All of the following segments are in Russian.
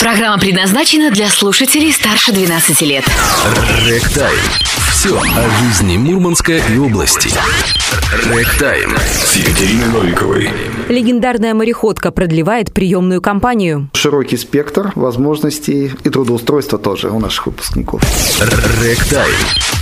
Программа предназначена для слушателей старше 12 лет. Рэг-тайм. Все о жизни Мурманска и области. Рэг-тайм с Екатериной Новиковой. Легендарная мореходка продлевает приемную кампанию. Широкий спектр возможностей и трудоустройства тоже у наших выпускников. Рэг-тайм.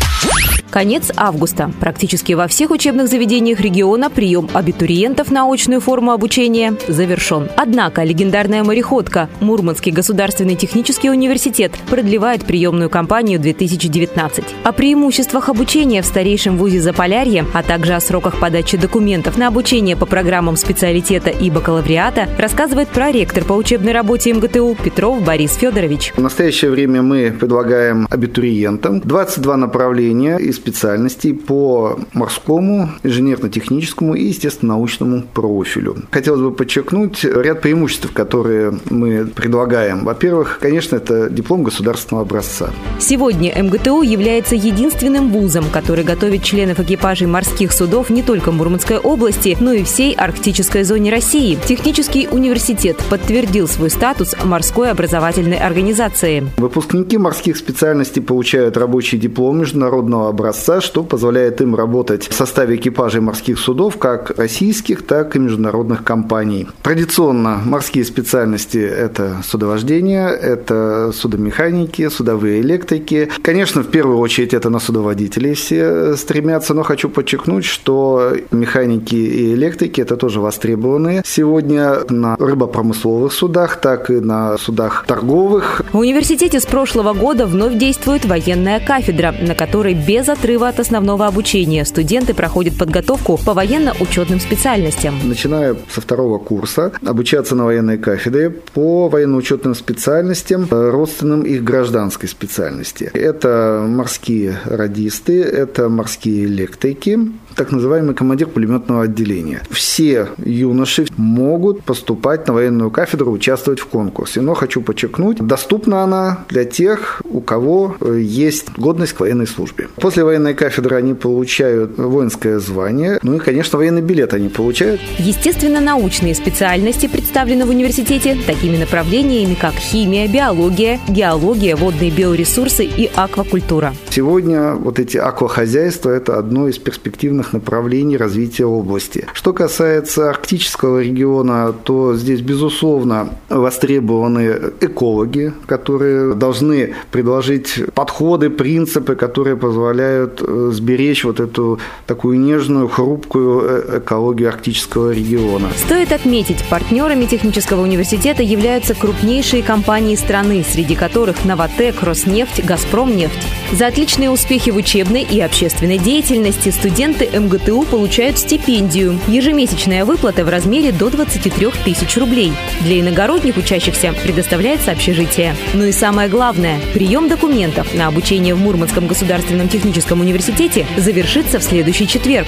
Конец августа. Практически во всех учебных заведениях региона прием абитуриентов на очную форму обучения завершен. Однако легендарная мореходка Мурманский государственный технический университет продлевает приемную кампанию 2019. О преимуществах обучения в старейшем вузе Заполярья, а также о сроках подачи документов на обучение по программам специалитета и бакалавриата рассказывает проректор по учебной работе МГТУ Петров Борис Федорович. В настоящее время мы предлагаем абитуриентам 22 направления и специальностей по морскому, инженерно-техническому и, естественно, научному профилю. Хотелось бы подчеркнуть ряд преимуществ, которые мы предлагаем. Во-первых, конечно, это диплом государственного образца. Сегодня МГТУ является единственным вузом, который готовит членов экипажей морских судов не только Мурманской области, но и всей арктической зоне России. Технический университет подтвердил свой статус морской образовательной организации. Выпускники морских специальностей получают рабочий диплом международного образца, что позволяет им работать в составе экипажей морских судов как российских, так и международных компаний. Традиционно морские специальности – это судовождение, это судомеханики, судовые электрики. Конечно, в первую очередь это на судоводителей все стремятся, но хочу подчеркнуть, что механики и электрики – это тоже востребованные сегодня на рыбопромысловых судах, так и на судах торговых. В университете с прошлого года вновь действует военная кафедра, на которой без отрыва от основного обучения студенты проходят подготовку по военно-учетным специальностям. Начиная со второго курса обучаться на военной кафедре по военно-учетным специальностям, родственным их гражданской специальности. Это морские радисты, это морские электрики, так называемый командир пулеметного отделения. Все юноши могут поступать на военную кафедру, участвовать в конкурсе. Но хочу подчеркнуть, доступна она для тех, у кого есть годность к военной службе. После военной кафедры они получают воинское звание, ну и, конечно, военный билет они получают. Естественно-научные специальности представлены в университете такими направлениями, как химия, биология, геология, водные биоресурсы и аквакультура. Сегодня вот эти аквахозяйства – это одно из перспективных направлений развития области. Что касается арктического региона, то здесь, безусловно, востребованы экологи, которые должны предложить подходы, принципы, которые позволяют сберечь вот эту такую нежную, хрупкую экологию арктического региона. Стоит отметить, партнерами технического университета являются крупнейшие компании страны, среди которых Новатэк, Роснефть, Газпромнефть. За отличные успехи в учебной и общественной деятельности студенты МГТУ получают стипендию. Ежемесячная выплата в размере до 23 тысяч рублей. Для иногородних учащихся предоставляется общежитие. Ну и самое главное, прием документов на обучение в Мурманском государственном техническом университете завершится в следующий четверг,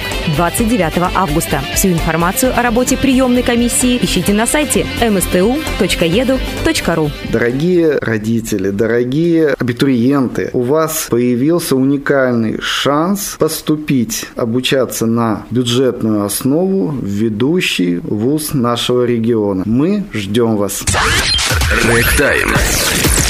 29 августа. Всю информацию о работе приемной комиссии ищите на сайте mstu.edu.ru. Дорогие родители, дорогие абитуриенты, у вас появился уникальный шанс поступить, обучаться на бюджетную основу в ведущий вуз нашего региона. Мы ждем вас. Рэг-тайм.